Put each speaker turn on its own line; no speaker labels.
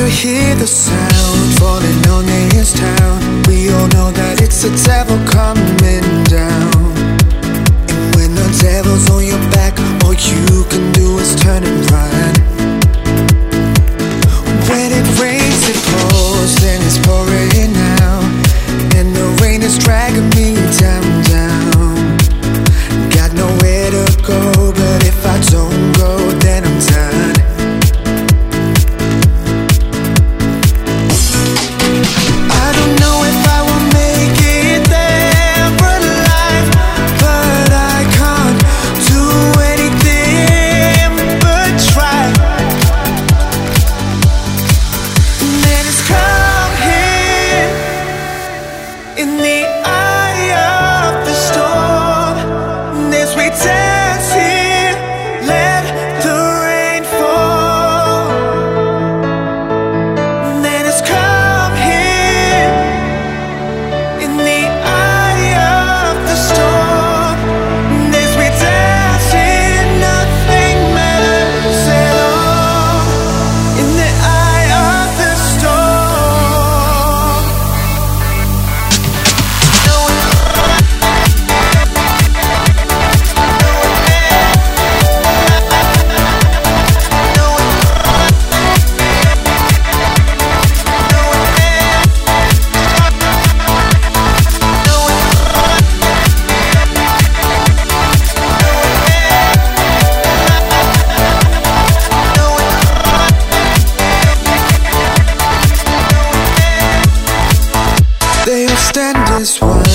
hear the sound falling on this town. We all know that it's the devil coming down. And when the devil's on your back, all you can do is turn and run. When it rains, it pours, then it's pouring out. And the rain is dragging me down, down. Got nowhere to go, but if I don't go, then I'm done.
In the eye of the storm, as we dance here, let the rain fall. Let us come here. In the eye of the storm, as we dance here, nothing matters at all. In the eye of the storm.
They will stand as one.